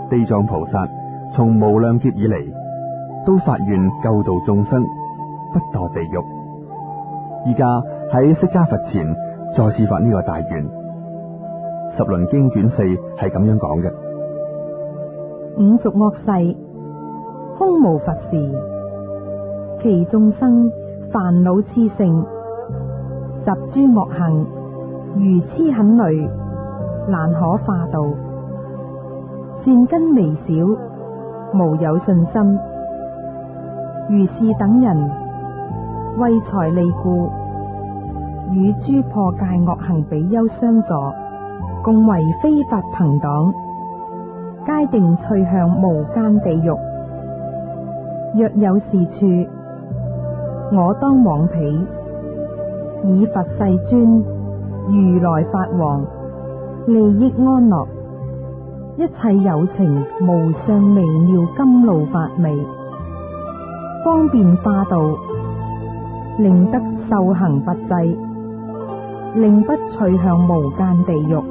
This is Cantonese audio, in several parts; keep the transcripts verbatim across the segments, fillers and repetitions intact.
地藏菩薩從無量劫以嚟，都發願救度眾生，不墮地獄。依家喺釋迦佛前再次發呢個大願。十輪經卷四係咁樣講嘅： 五濁惡世，空無佛時，其眾生煩惱熾盛，習諸惡行，愚癡佷戾，難可化度。善根微小，無有信心。如是等人，為財利故，與諸破戒惡行比丘相助，共為非法朋黨，皆定趣向無間地獄。若有是處，我當往彼，以佛世尊、如來法王，利益安樂，一切有情無上微妙甘露法味，方便化度，令得受行拔濟，令不趣向無間地獄。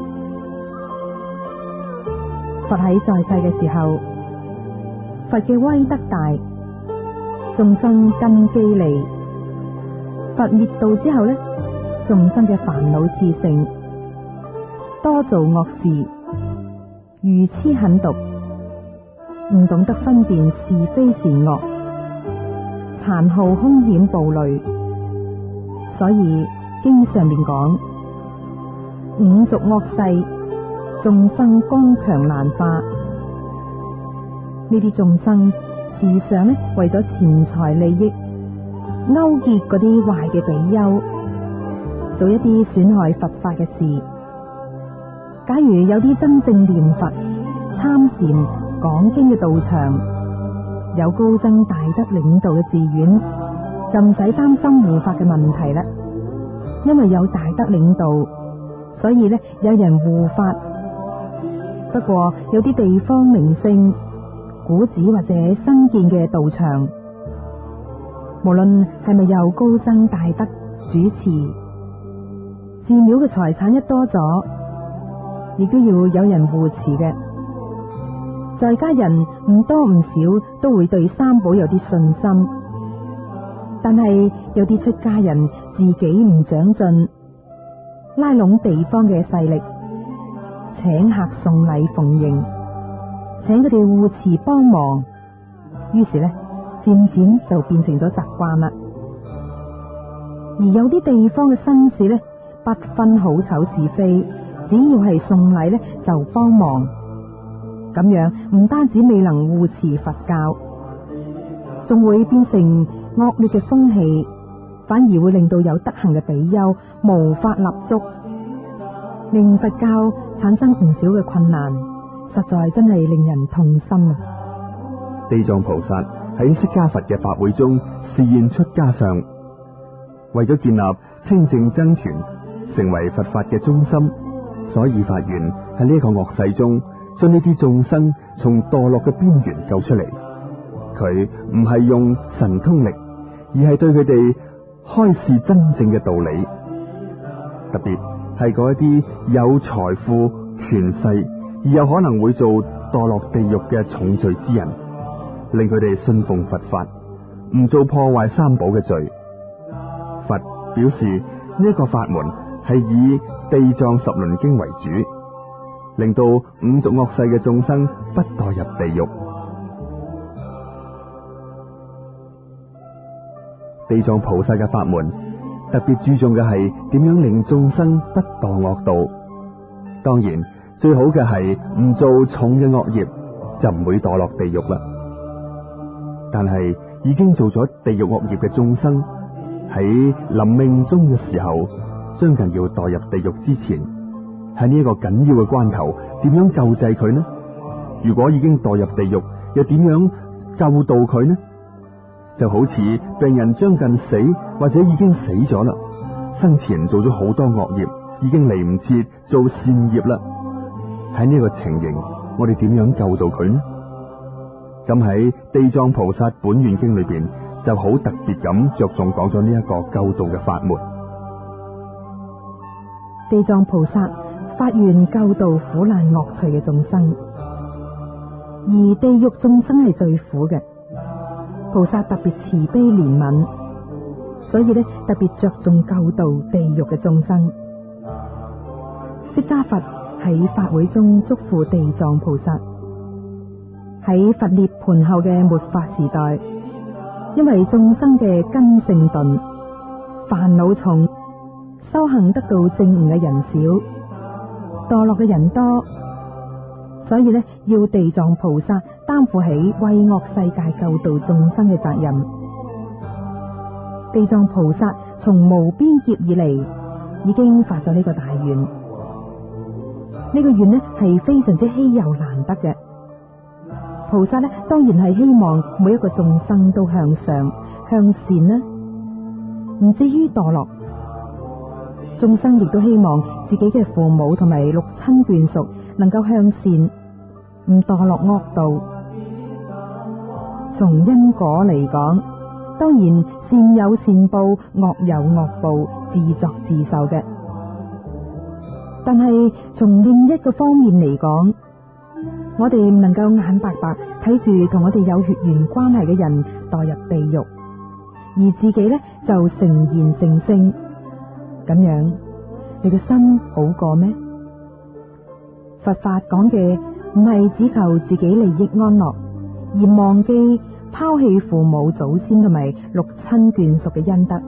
佛喺在世嘅時候，佛嘅威德大，眾生根基利。佛滅度之後呢，眾生嘅煩惱熾盛，多做惡事，愚癡狠毒，唔懂得分辨是非善惡，殘酷兇險暴戾。所以經上面講，五濁惡世，眾生剛強難化。呢啲眾生時常呢，為咗錢財利益，勾結嗰啲壞嘅比丘，做一啲損害佛法嘅事。假如有啲真正念佛、參禪、講經嘅道場，有高僧大德領導嘅寺院，就唔使擔心護法嘅問題啦。因為有大德領導，所以呢，有人護法。不過有啲地方名勝、古寺或者新建嘅道場，無論係咪有高僧大德主持，寺廟嘅財產一多咗，亦都要有人護持嘅。在家人唔多唔少都會對三寶有啲信心，但係有啲出家人自己唔長進，拉攏地方嘅勢力，請客送禮奉迎，請佢哋護持幫忙，於是呢，漸漸就變成咗習慣啦。而有啲地方嘅紳士呢，不分好醜是非，只要係送禮呢，就幫忙。咁樣唔單止未能護持佛教，仲會變成惡劣嘅風氣，反而會令到有德行嘅比丘無法立足，令佛教產生唔少嘅困難，實在真係令人痛心啊！ 地藏菩薩喺釋迦佛嘅法會中示現出家相，為咗建立清淨僧團，成為佛法嘅中心，所以發願喺呢一個惡世中，將呢啲眾生從墮落嘅邊緣救出嚟。佢唔係用神通力，而係對佢哋開示真正嘅道理。特別係嗰一啲有財富、權勢，而有可能會做墮落地獄嘅重罪之人，令佢哋信奉佛法，唔做破壞三寶嘅罪。佛表示呢一個法門係以地藏十輪經為主，令到五濁惡世嘅眾生不墮入地獄。地藏菩薩嘅法門特別注重嘅係點樣令眾生不墮惡道。當然最好嘅係唔做重嘅惡業，就唔會墮落地獄啦。但係已經做咗地獄惡業嘅眾生，喺臨命終嘅時候，將近要墮入地獄之前，喺呢一個緊要嘅關頭，點樣救濟佢呢？如果已經墮入地獄，又點樣救度佢呢？就好似病人將近死或者已經死咗啦，生前做咗好多惡業，已經嚟唔切做善業啦。喺呢個情形，我哋點樣救度佢呢？咁喺地藏菩薩本願經裏邊就好特別咁着重講咗呢一個救度嘅法門。 地藏菩薩發願救度苦難惡趣嘅眾生， 而地獄眾生係最苦嘅。菩薩特別慈悲憐憫，所以咧特別着重救度地獄嘅眾生。釋迦佛喺法會中囑咐地藏菩薩，喺佛涅槃後嘅末法時代，因為眾生嘅根性鈍，煩惱重，修行得到正悟嘅人少，墮落嘅人多，所以咧要地藏菩薩擔負起為惡世界救度眾生嘅責任。地藏菩薩從無邊劫以嚟已經發咗呢個大願，呢、這個願呢係非常之稀有難得嘅。菩薩呢當然係希望每一個眾生都向上向善啦，唔至於墮落。眾生亦都希望自己嘅父母同埋六親眷屬能夠向善，唔墮落惡道。從因果嚟講，當然善有善報，惡有惡報，自作自受嘅。但係從另一個方面嚟講，我哋唔能夠眼白白睇住同我哋有血緣關係嘅人墮入地獄，而自己呢就成賢成聖，咁樣你個心好過咩？佛法講嘅唔係只求自己利益安樂，而忘記拋棄父母祖先同埋六親眷屬嘅恩德。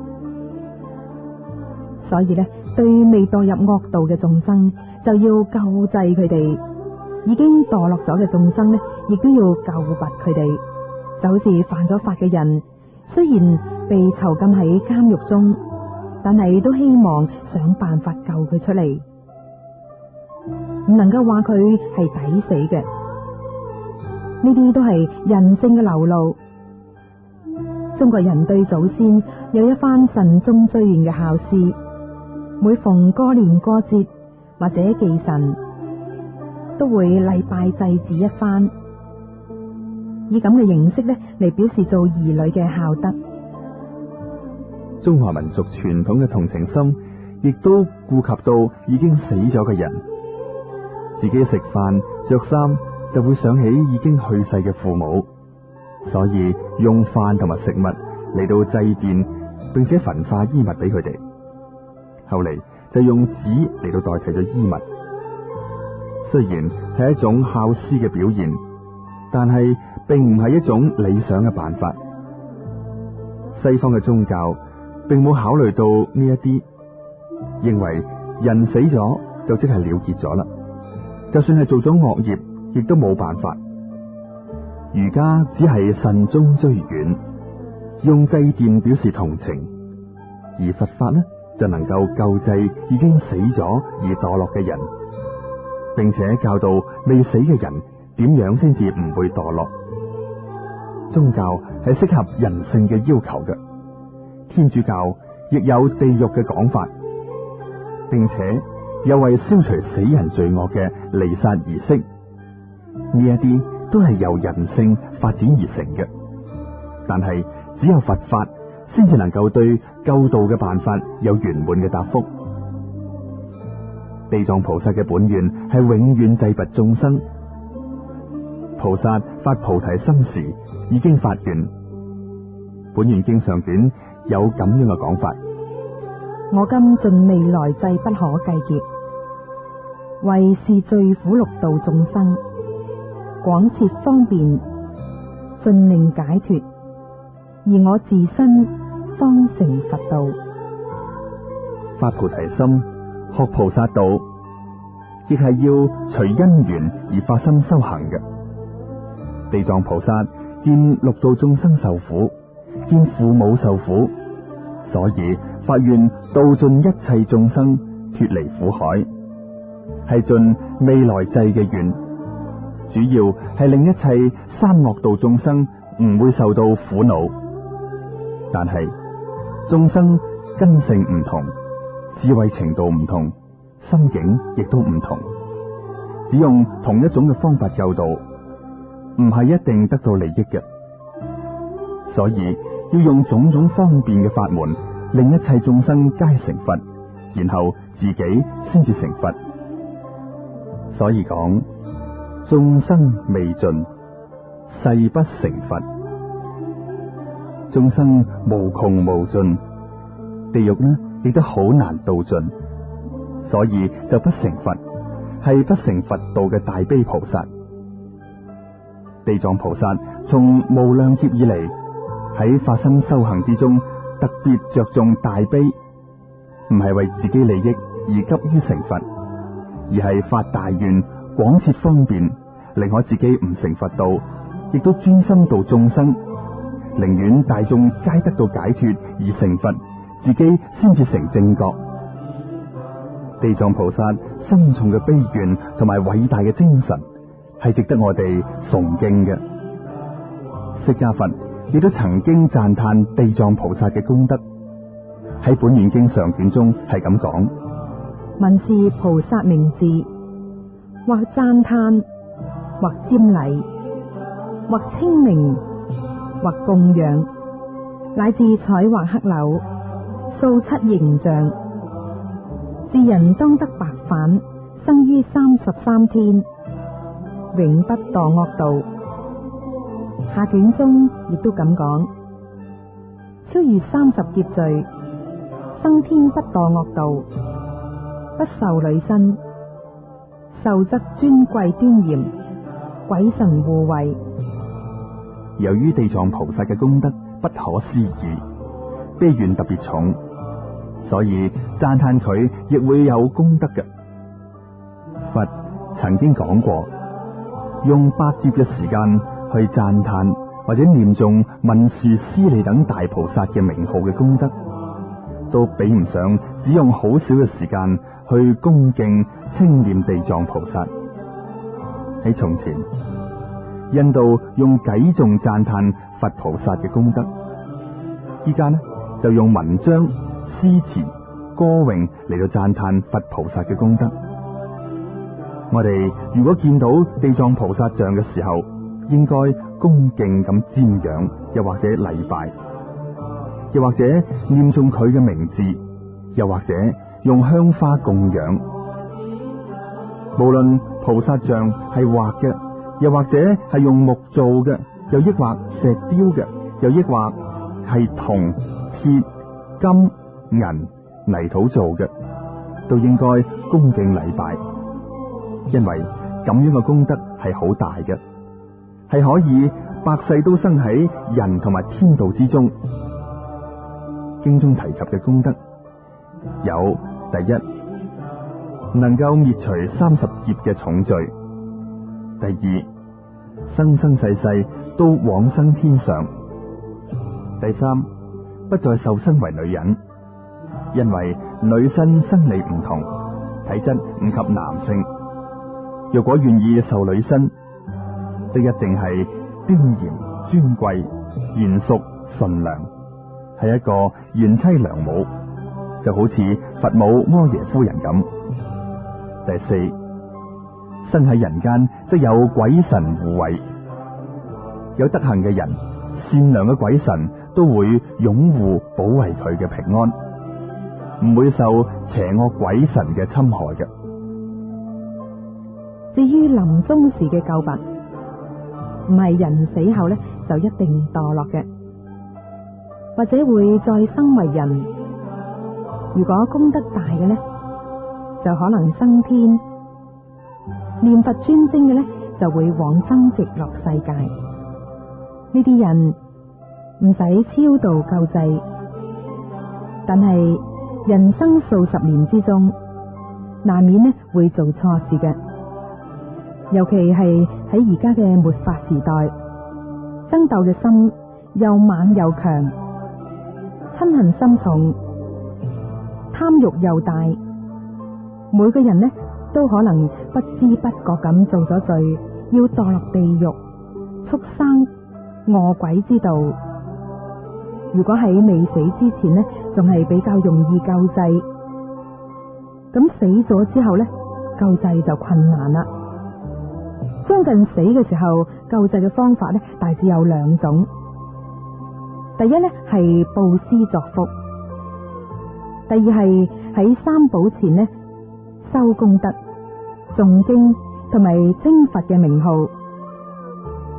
所以呢，對未墮入惡道嘅眾生，就要救濟佢哋；已經墮落咗嘅眾生呢，亦都要救拔佢哋。就好似犯咗法嘅人，雖然被囚禁喺監獄中，但係都希望想辦法救佢出嚟，唔能夠話佢係抵死嘅。呢啲都係人性嘅流露。中國人對祖先有一番慎終追遠嘅孝思，每逢過年過節或者忌神，都會禮拜祭祀一番，以咁嘅形式咧嚟表示做兒女嘅孝德。 中華民族傳統嘅同情心，亦都顧及到已經死咗嘅人，自己食飯着衫就會想起已經去世嘅父母，所以用飯同埋食物嚟到祭奠，並且焚化衣物俾佢哋。後嚟就用紙嚟到代替咗衣物。雖然係一種孝思嘅表現，但係並唔係一種理想嘅辦法。西方嘅宗教並冇考慮到呢一啲，認為人死咗就即係了結咗啦，就算係做咗惡業，亦都冇辦法。儒家只係慎終追遠，用祭奠表示同情，而佛法呢就能夠救濟已經死咗而墮落嘅人，並且教導未死嘅人點樣先至唔會墮落。宗教係適合人性嘅要求嘅，天主教亦有地獄嘅講法，並且有為消除死人罪惡嘅彌撒儀式，呢一啲都係由人性發展而成嘅。但係只有佛法先至能夠對救度嘅辦法有圓滿嘅答覆。地藏菩薩嘅本願係永遠濟拔眾生。菩薩發菩提心時已經發願。本願經上卷有咁樣嘅講法： 我今盡未來際不可計劫，為是罪苦六道眾生，廣設方便，盡令解脫，而我自身方成佛道。 發菩提心，學菩薩道，亦係要隨因緣而發心修行嘅。地藏菩薩見六道眾生受苦，見父母受苦，所以發願度盡一切眾生脫離苦海，係盡未來際嘅願，主要係令一切三惡道眾生唔會受到苦惱。但係眾生根性唔同，智慧程度唔同，心境亦都唔同，只用同一種嘅方法救度，唔係一定得到利益嘅。所以要用種種方便嘅法門，令一切眾生皆成佛，然後自己先至成佛。所以講眾生未盡， 誓不成佛。眾生無窮無盡，地獄呢亦都好難度盡，所以就不成佛，係不成佛道嘅大悲菩薩。地藏菩薩從無量劫以嚟，喺發生修行之中，特別着重大悲，唔係為自己利益而急於成佛，而係發大願，廣設方便，寧可自己唔成佛道，亦都專心度眾生，寧願大眾皆得到解脫而成佛，自己先至成正覺。地藏菩薩深重嘅悲願同埋偉大嘅精神，係值得我哋崇敬嘅。釋迦佛亦都曾經讚嘆地藏菩薩嘅功德，喺本願經上卷中係咁講： 聞是菩薩名字，或讚嘆，或瞻禮，或稱名，或供養，乃至彩畫刻柳，數七形象，是人當得白返，生於三十三天，永不墮惡道。下卷中亦都咁講：超越三十劫罪，生天不墮惡道，不受女身，受則尊貴端嚴，鬼神護衛。 由於地藏菩薩嘅功德不可思議，悲願特別重，所以讚嘆佢亦會有功德嘅。佛曾經講過，用百劫嘅時間去讚嘆或者念誦文殊師利等大菩薩嘅名號嘅功德，都比唔上只用好少嘅時間去恭敬稱念地藏菩薩。喺從前，印度用偈頌讚嘆佛菩薩嘅功德，依家呢就用文章、詩詞、歌詠嚟到讚嘆佛菩薩嘅功德。我哋如果見到地藏菩薩像嘅時候，應該恭敬咁瞻仰，又或者禮拜，又或者念誦佢嘅名字，又或者用香花供養。無論菩薩像係畫嘅，又或者係用木做嘅，又抑或石雕嘅，又抑或係銅、鐵、金、銀、泥土做嘅，都應該恭敬禮拜，因為咁樣嘅功德係好大嘅，係可以百世都生喺人同埋天道之中。經中提及嘅功德有：第一，能夠滅除三十劫嘅重罪；第二，生生世世都往生天上；第三，不再受身為女人，因為女身生理唔同，體質唔及男性。若果願意受女身，即一定係端嚴尊貴、賢淑純良，係一個賢妻良母，就好似佛母摩耶夫人咁。第四，生喺人間則有鬼神護衛，有德行嘅人，善良嘅鬼神都會擁護保衛佢嘅平安，唔會受邪惡鬼神嘅侵害嘅。 至於臨終時嘅救拔，唔係人死後呢就一定墮落嘅，或者會再生為人。如果功德大嘅呢，就可能升天；念佛專精嘅呢，就會往生極樂世界。呢啲人唔使超度救濟，但係人生數十年之中，難免呢會做錯事嘅。尤其係喺而家嘅末法時代，爭鬥嘅心又猛又強，嗔恨心重，貪慾又大，每個人呢都可能不知不覺咁做咗罪，要墮落地獄、畜生、餓鬼之道。如果喺未死之前呢，仲係比較容易救濟，咁死咗之後呢，救濟就困難啦。將近死嘅時候，救濟嘅方法呢，大致有兩種。第一呢係布施作福，第二係喺三寶前呢修功德、誦經同埋稱佛嘅名號。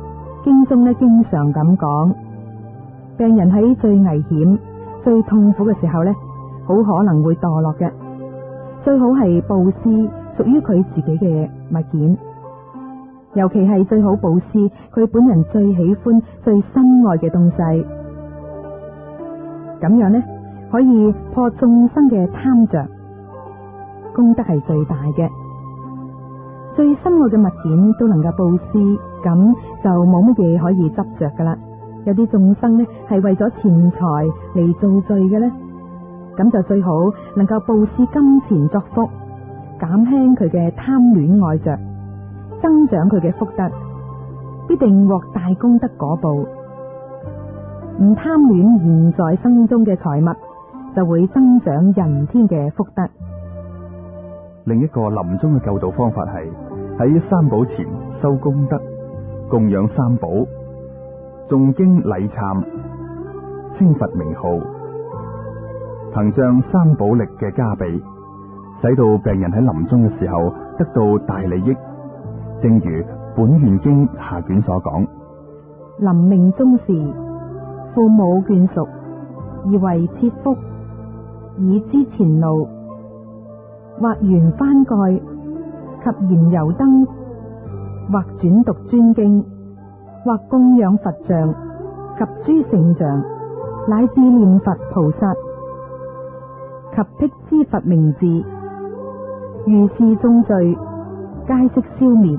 經中呢經常咁講，病人喺最危險、最痛苦嘅時候呢，好可能會墮落嘅。最好係布施屬於佢自己嘅物件，尤其係最好布施佢本人最喜歡、最深愛嘅東西。咁樣呢，可以破眾生嘅貪着，功德係最大嘅。最深愛嘅物件都能夠布施，咁就冇乜嘢可以執着噶啦。有啲眾生呢係為咗錢財嚟造罪嘅呢，咁就最好能夠布施金錢作福，減輕佢嘅貪戀愛着，增長佢嘅福德，必定獲大功德果報。唔貪戀現在生中嘅財物，就會增長人天嘅福德。 另一個臨終嘅救度方法係喺三寶前修功德，供養三寶，誦經禮懺，稱佛名號，憑仗三寶力嘅加被，使到病人喺臨終嘅時候得到大利益。正如《本願經》下卷所講： 臨命終時，父母眷屬而為切腹，以知前路，或懸幡蓋，及燃油燈，或轉讀專經，或供養佛像及諸聖像，乃至念佛菩薩及辟支佛名字，如是眾罪，皆悉消滅。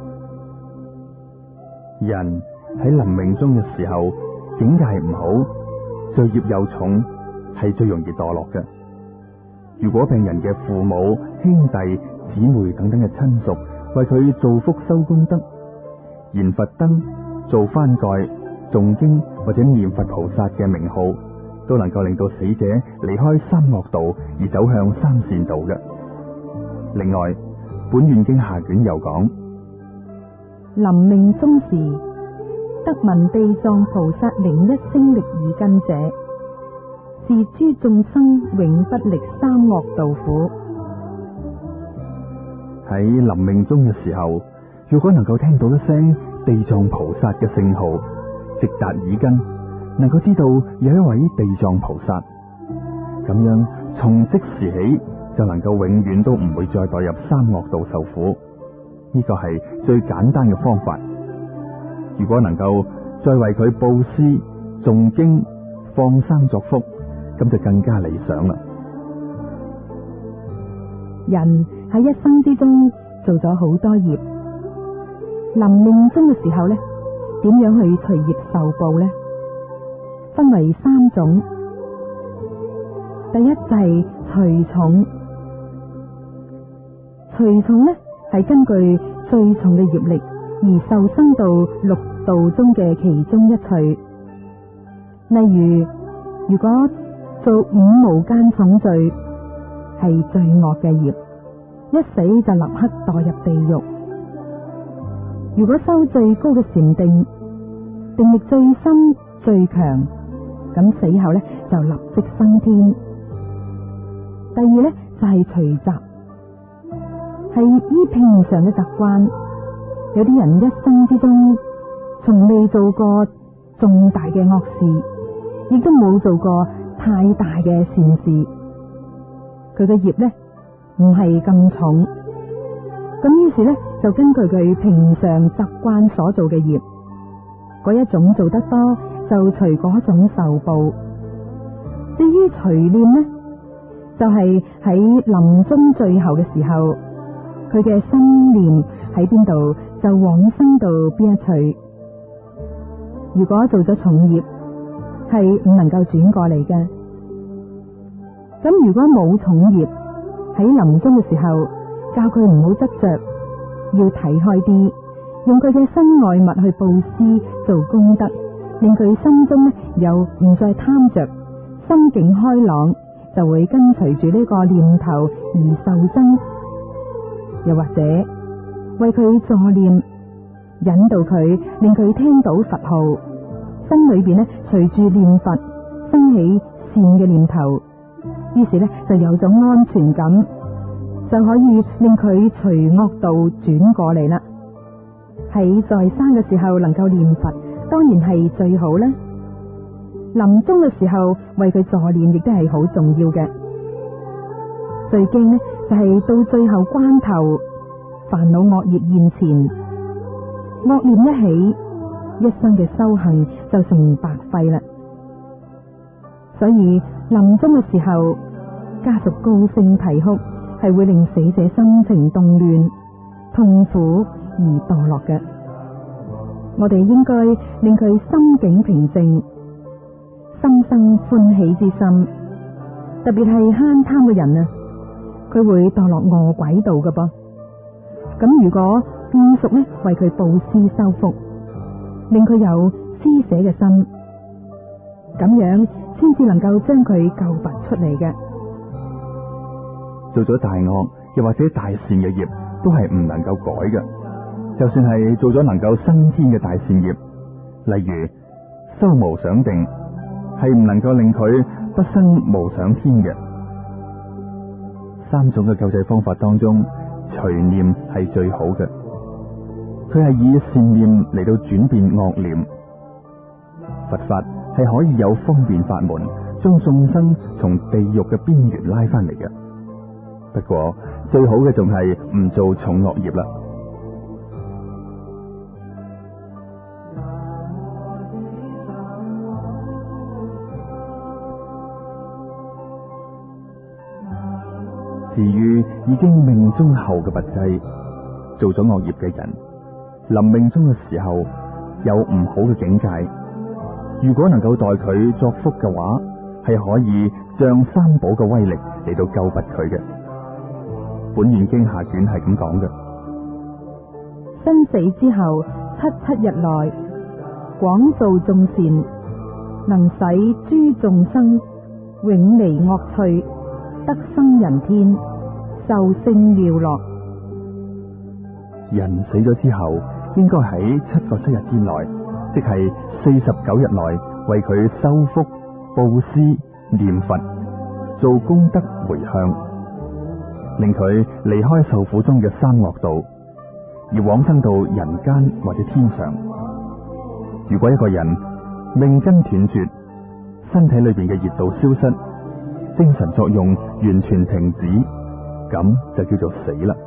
人喺臨命終嘅時候，境界唔好，罪業又重，係最容易墮落嘅。如果病人嘅父母、兄弟、姊妹等等嘅親屬為佢造福修功德，燃佛燈、做幡蓋、誦經或者念佛菩薩嘅名號，都能夠令到死者離開三惡道而走向三善道嘅。另外，《本願經》下卷又講： 臨命終時，得聞地藏菩薩靈一聲力耳根者，是諸眾生永不歷三惡道苦。 喺臨命終嘅時候，如果能夠聽到一聲地藏菩薩嘅聖號，直達耳根，能夠知道有一位地藏菩薩，咁樣從即時起就能夠永遠都唔會再墮入三惡道受苦。呢個係最簡單嘅方法。如果能夠再為佢布施、誦經、放生作福，咁就更加理想啦。 人喺一生之中做咗好多業，臨命終嘅時候呢，點樣去隨業受報呢？分為三種。第一就係隨重，隨重呢係根據最重嘅業力而受生到六道中嘅其中一趣。例如，如果做五無間重罪，係最惡嘅業，一死就立刻墮入地獄。如果修最高嘅禪定，定力最深最強，咁死後呢就立即升天。第二呢就係隨習，係依平常嘅習慣。有啲人一生之中從未做過重大嘅惡事，亦都冇做過太大嘅善事，佢嘅業呢唔係咁重，咁於是呢就根據佢平常習慣所做嘅業，嗰一種做得多就隨嗰種受報。至於隨念呢，就係喺臨終最後嘅時候，佢嘅心念喺邊度就往生到邊一趣。如果做咗重業，係唔能夠轉過嚟嘅。咁如果冇重業，喺臨終嘅時候教佢唔好執着，要睇開啲，用佢嘅身外物去布施做功德，令佢心中呢又唔再貪着，心境開朗，就會跟隨住呢個念頭而受生。又或者為佢助念，引導佢，令佢聽到佛號，心裏邊呢隨住念佛生起善嘅念頭，於是呢就有種安全感，就可以令佢隨惡道轉過嚟啦。 喺在，在生嘅時候能夠念佛，當然係最好啦。臨終嘅時候為佢助念，亦都係好重要嘅。最驚呢，就係、是、到最後關頭，煩惱惡業現前，惡念一起，一生嘅修行就成白費啦。所以臨終嘅時候，家屬高聲啼哭，係會令死者心情動亂、痛苦而墮落嘅。我哋應該令佢心境平靜，心生歡喜之心。特別係慳貪嘅人啊，佢會墮落餓鬼道嘅噃。咁如果眷屬呢，為佢布施修福，令佢有施捨嘅心，咁樣先至能夠將佢救拔出嚟嘅。 做咗大惡又或者大善嘅業，都係唔能夠改嘅。就算係做咗能夠生天嘅大善業，例如修無想定，係唔能夠令佢不生無想天嘅。三種嘅救濟方法當中，隨念係最好嘅。佢係以善念嚟到轉變惡念。佛法係可以有方便法門，將眾生從地獄嘅邊緣拉翻嚟嘅。不過最好嘅仲係唔做重惡業啦。至於已經命中後嘅物質，做咗惡業嘅人，臨命終嘅時候有唔好嘅境界，如果能夠代佢作福嘅話，係可以仗三寶嘅威力嚟到救拔佢嘅。本願經下卷係咁講嘅： 生死之後七七日內，廣造眾善，能使諸眾生永離惡趣，得生人天，受勝妙樂。 人死咗之後，應該喺七個七日之內，即係四十九日內，為佢修福、布施、念佛、做功德回向，令佢離開受苦中嘅三惡道，而往生到人間或者天上。如果一個人命根斷絕，身體裏邊嘅熱度消失，精神作用完全停止，咁就叫做死啦。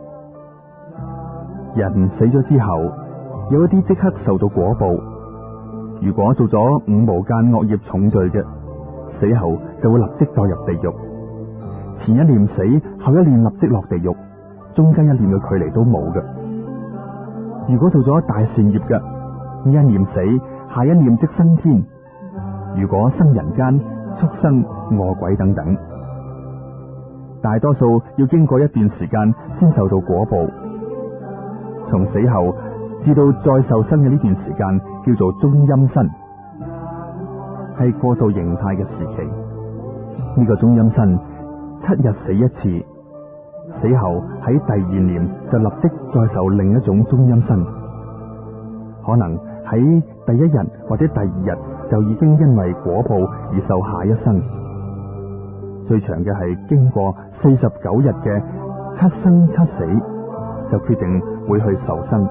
人死咗之後，有一啲即刻受到果報。如果做咗五無間惡業重罪嘅，死後就會立即墮入地獄。前一念死，後一念立即落地獄，中間一念嘅距離都冇嘅。如果做咗大善業嘅，呢一念死，下一念即升天。如果生人間、畜生、餓鬼等等，大多數要經過一段時間先受到果報。從死後至到再受生嘅呢段時間叫做中陰身，係過渡形態嘅時期。呢、這個中陰身七日死一次，死後喺第二年就立即再受另一種中陰身，可能喺第一日或者第二日就已經因為果報而受下一生。最長嘅係經過四十九日嘅七生七死，就決定會去受生。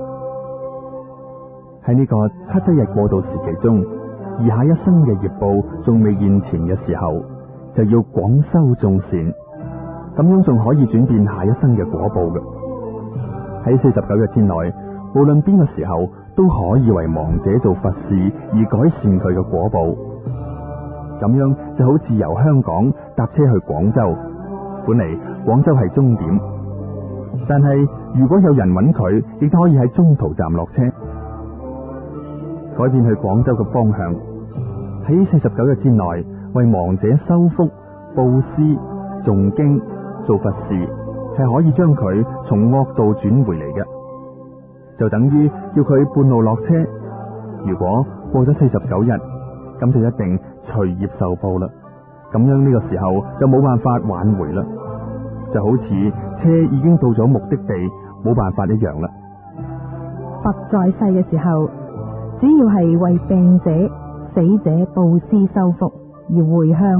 喺呢個七七日過渡時期中，而下一生嘅業報仲未現前嘅時候，就要廣修眾善，咁樣仲可以轉變下一生嘅果報嘅。喺四十九日之內，無論邊個時候都可以為亡者做佛事而改善佢嘅果報。咁樣就好似由香港搭車去廣州，本嚟廣州係終點，但係如果有人揾佢，亦都可以喺中途站落車，改變去廣州嘅方向。喺四十九日之內，為亡者修福、布施、誦經、做佛事，係可以將佢從惡道轉回嚟嘅。就等於叫佢半路落車，如果過咗四十九日，咁就一定隨業受報啦。咁樣呢個時候就冇辦法挽回啦，就好似車已經到咗目的地，冇辦法一樣啦。 佛在世嘅時候，主要係為病者、死者布施修福而回向，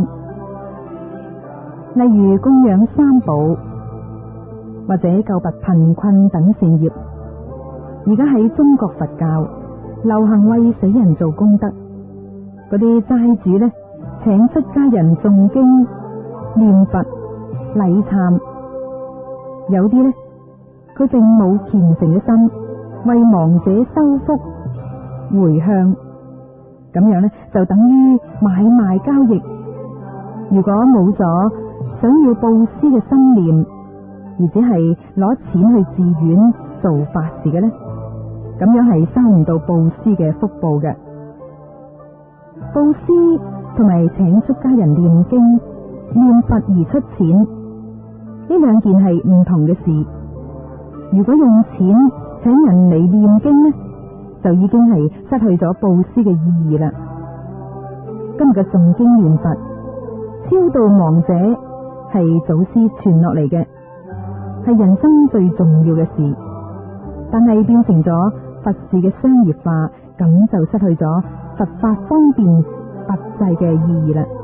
例如供養三寶或者救拔貧困等善業。 而家喺中國佛教流行為死人做功德，嗰啲齋主呢，請出家人誦經、念佛、禮懺，有啲呢，佢並冇虔誠嘅心，為亡者修福回向，咁樣呢，就等於買賣交易。如果冇咗想要布施嘅心念，而只係攞錢去寺院做法事嘅呢，咁樣係收唔到布施嘅福報嘅。布施同埋請出家人念經念佛而出錢，呢兩件係唔同嘅事。如果用錢請人嚟念經呢，就已經係失去咗布施嘅意義啦。今日嘅誦經念佛超度亡者係祖師傳落嚟嘅，係人生最重要嘅事，但係變成咗佛事嘅商業化，咁就失去咗佛法方便佛制嘅意義啦。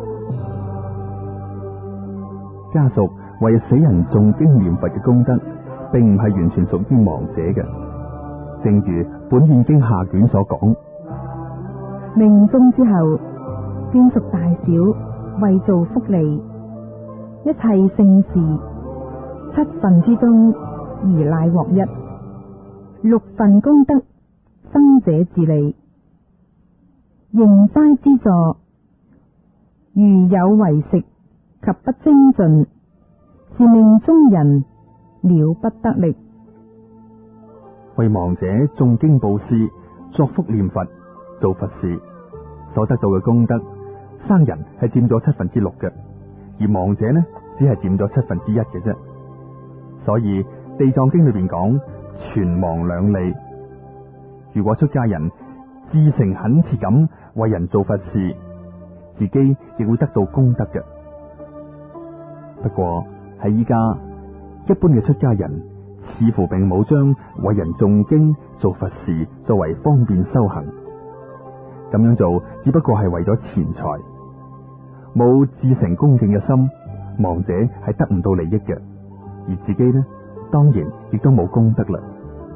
家屬為死人誦經念佛嘅功德，並唔係完全屬於亡者嘅。正如本願經下卷所講， 命終之後，眷屬大小為做福利，一切聖事七分之中而乃獲一，六分功德生者自利。營齋之助，如有為食及不精進，是命中人了不得力。 為亡者誦經布施、作福念佛、做佛事所得到嘅功德，生人係佔咗七分之六嘅，而亡者呢，只係佔咗七分之一嘅啫。所以地藏經裏邊講存亡兩利。如果出家人至誠懇切咁為人做佛事，自己亦會得到功德嘅。不過喺依家，一般嘅出家人似乎並冇將為人誦經做佛事作為方便修行，咁樣做只不過係為咗錢財，冇至誠恭敬嘅心，亡者係得唔到利益嘅，而自己呢，當然亦都冇功德啦。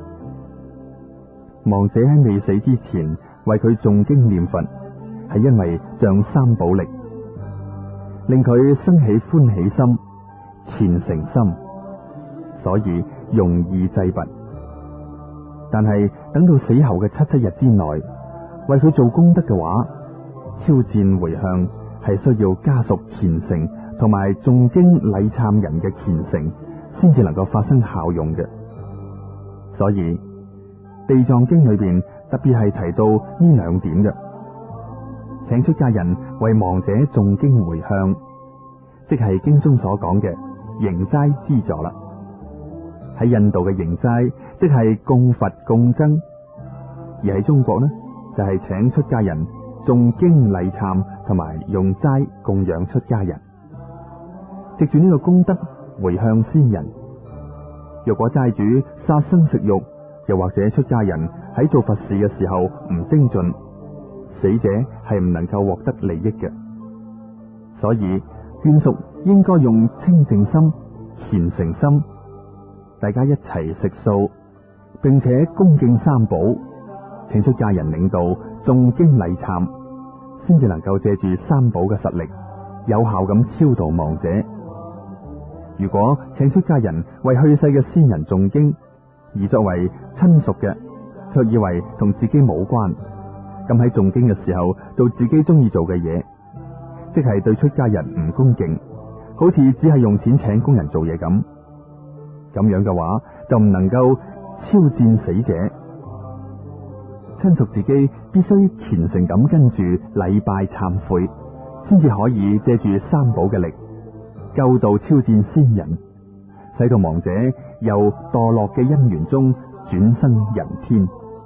亡者喺未死之前為佢誦經念佛，係因為仗三寶力，令佢生起歡喜心、虔誠心，所以容易濟拔。但係等到死後嘅七七日之內，為佢做功德嘅話，超薦回向係需要家屬虔誠同埋誦經禮懺人嘅虔誠，先至能夠發生效用嘅。所以地藏經裏邊特別係提到呢兩點嘅，請出家人為亡者誦經回向，即係經中所講嘅營齋資助啦。喺印度嘅營齋即係供佛供僧，而喺中國呢就係、是、請出家人誦經禮懺同埋用齋供養出家人，藉住呢個功德回向先人。若果齋主殺生食肉，又或者出家人喺做佛事嘅時候唔精進，死者係唔能夠獲得利益嘅。所以眷屬應該用清淨心、虔誠心，大家一齊食素，並且恭敬三寶，請出家人領導誦經禮懺，先至能夠借住三寶嘅實力，有效咁超度亡者。如果請出家人為去世嘅先人誦經，而作為親屬嘅，卻以為同自己冇關，咁喺誦經嘅時候做自己中意做嘅嘢，即係對出家人唔恭敬，好似只係用錢請工人做嘢咁。咁樣嘅話就唔能夠超薦死者。親屬自己必須虔誠咁跟住禮拜懺悔，先至可以借住三寶嘅力救度超薦先人，使到亡者由墮落嘅因緣中轉生人天。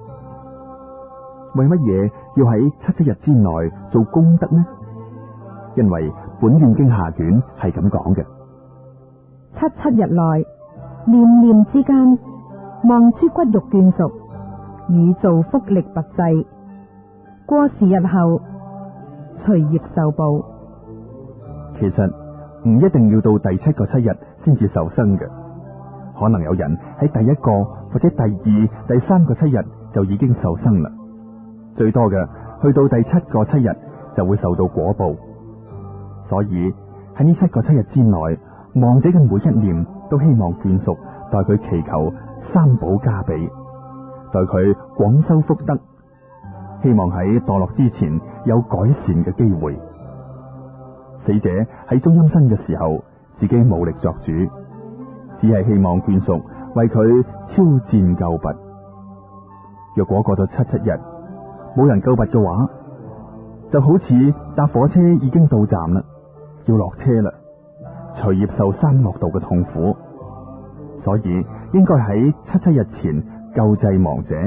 為乜嘢要喺七七日之內做功德呢？因為本願經下卷係咁講嘅： 七七日內念念之間，望諸骨肉眷屬與造福力拔濟，過時日後隨業受報。 其實唔一定要到第七個七日先至受生嘅， 可能有人喺第一個或者第二、第三個七日就已經受生啦，最多嘅去到第七個七日就會受到果報。所以喺呢七個七日之內，亡者嘅每一念都希望眷屬代佢祈求三寶加被，代佢廣修福德，希望喺墮落之前有改善嘅機會。死者喺中陰身嘅時候，自己冇力作主，只係希望眷屬為佢超薦救拔。若果過咗七七日冇人救拔嘅話，就好似搭火車已經到站啦，要落車啦，隨業受三惡道嘅痛苦，所以應該喺七七日前救濟亡者。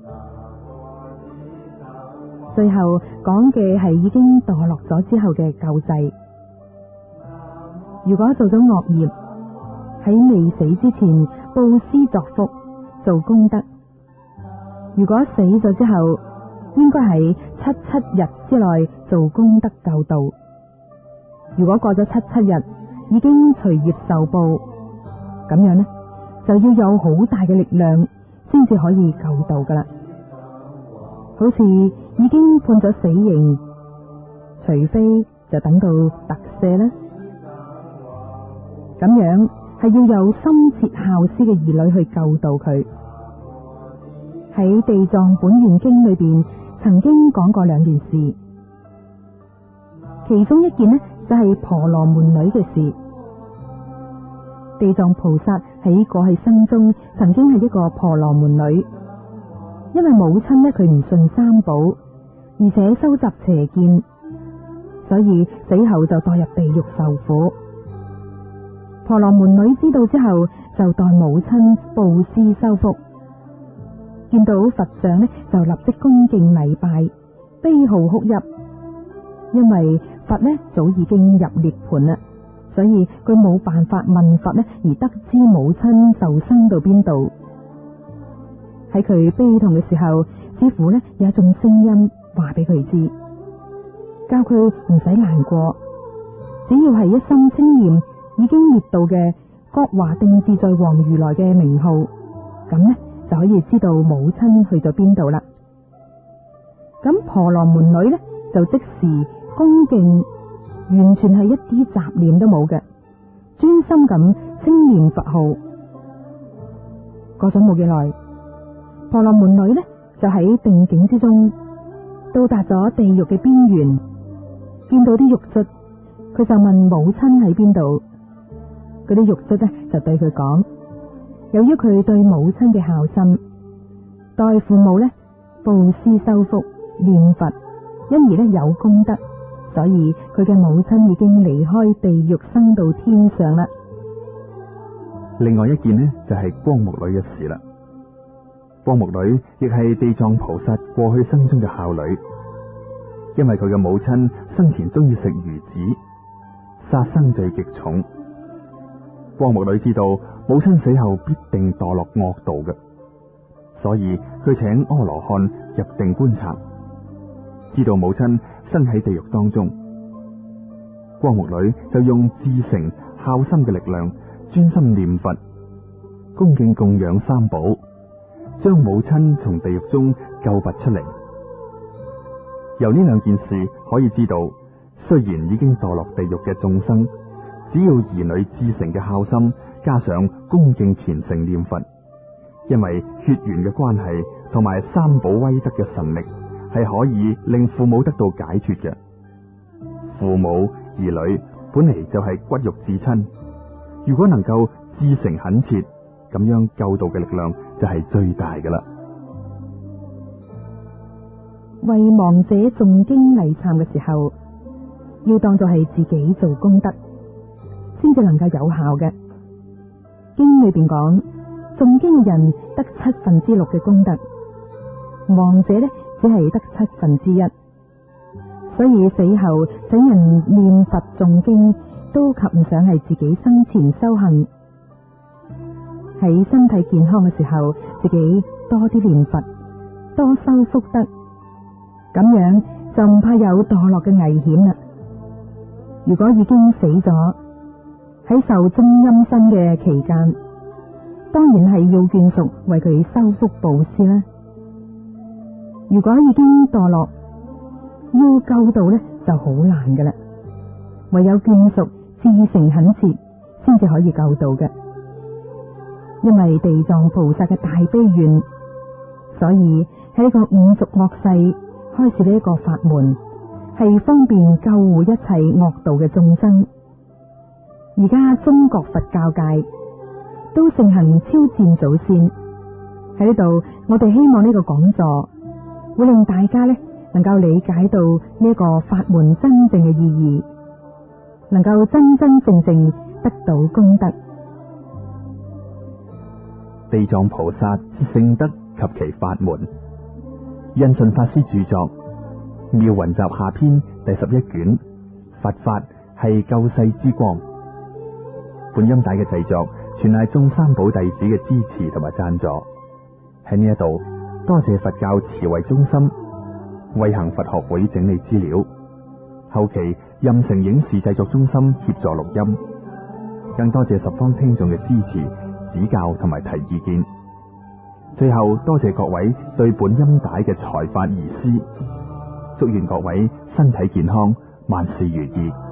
最後講嘅係已經墮落咗之後嘅救濟。如果做咗惡業，喺未死之前布施作福做功德，如果死咗之後，應該喺七七日之內做功德救度。如果過咗七七日已經隨業受報，咁樣呢就要有好大嘅力量先至可以救度噶啦。好似已經判咗死刑，除非就等到特赦啦。咁樣係要有深切孝思嘅兒女去救度佢。喺《地藏本願經》裏邊曾經講過兩件事，其中一件呢就係婆羅門女嘅事。地藏菩薩喺過去生中曾經係一個婆羅門女，因為母親呢佢唔信三寶，而且收集邪見，所以死後就墮入地獄受苦。婆羅門女知道之後，就代母親布施修福，見到佛像呢就立即恭敬禮拜，悲號哭泣，因為佛呢早已經入涅槃啦，所以佢冇辦法問佛呢而得知母親受生到邊度。喺佢悲痛嘅時候，似乎呢有一種聲音話俾佢知，教佢唔使難過，只要係一心清念已經滅度嘅覺華定自在王如來嘅名號，咁呢就可以知道母親去咗邊度啦。咁婆羅門女呢就即時恭敬，完全係一啲雜念都冇嘅，專心咁清念佛號。過咗冇幾耐，婆羅門女呢就喺定境之中到達咗地獄嘅邊緣，見到啲獄卒，佢就問母親喺邊度。嗰啲獄卒呢就對佢講，由於佢對母親嘅孝心，代父母呢布施修福念佛，因而呢有功德，所以佢嘅母親已經離開地獄生到天上啦。 另外一件呢就係光目女嘅事啦。光目女亦係地藏菩薩過去生中嘅孝女，因為佢嘅母親生前中意食魚子，殺生罪極重。光目女知道母親死後必定墮落惡道嘅，所以佢請阿羅漢入定觀察，知道母親身喺地獄當中。光目女就用至誠孝心嘅力量，專心念佛，恭敬供養三寶，將母親從地獄中救拔出嚟。由呢兩件事可以知道，雖然已經墮落地獄嘅眾生，只要兒女至誠嘅孝心，加上恭敬虔誠念佛，因為血緣嘅關係同埋三寶威德嘅神力，係可以令父母得到解脫嘅。父母兒女本嚟就係骨肉至親，如果能夠至誠懇切，咁樣救度嘅力量就係最大㗎啦。 為亡者誦經禮懺嘅時候，要當作係自己做功德，先至能夠有效嘅。經裏邊講，誦經嘅人得七分之六嘅功德，亡者呢只係得七分之一，所以死後請人念佛誦經都及唔上係自己生前修行。喺身體健康嘅時候，自己多啲念佛，多修福德，咁樣就唔怕有墮落嘅危險啦。如果已經死咗，喺受中陰身嘅期間， 當然係要眷屬為佢修福布施啦。如果已經墮落，要救度呢就好難噶啦，唯有眷屬至誠懇切先至可以救度嘅。因為地藏菩薩嘅大悲願，所以喺呢個五濁惡世開始呢一個法門，係方便救護一切惡道嘅眾生。而家中國佛教界都盛行超薦祖先，喺呢度我哋希望呢個講座會令大家呢能夠理解到呢個法門真正嘅意義，能夠真真正正得到功德。 地藏菩薩之聖德及其法門，印順法師著作《妙雲集下篇》第十一卷。佛法係救世之光。本音帶嘅製作全係眾三寶弟子嘅支持同埋贊助。喺呢一度，多謝佛教慈惠中心、慧行佛學會整理資料，後期任城影視製作中心協助錄音，更多謝十方聽眾嘅支持、指教同埋提意見。最後多謝各位對本音帶嘅財法移施，祝願各位身體健康，萬事如意。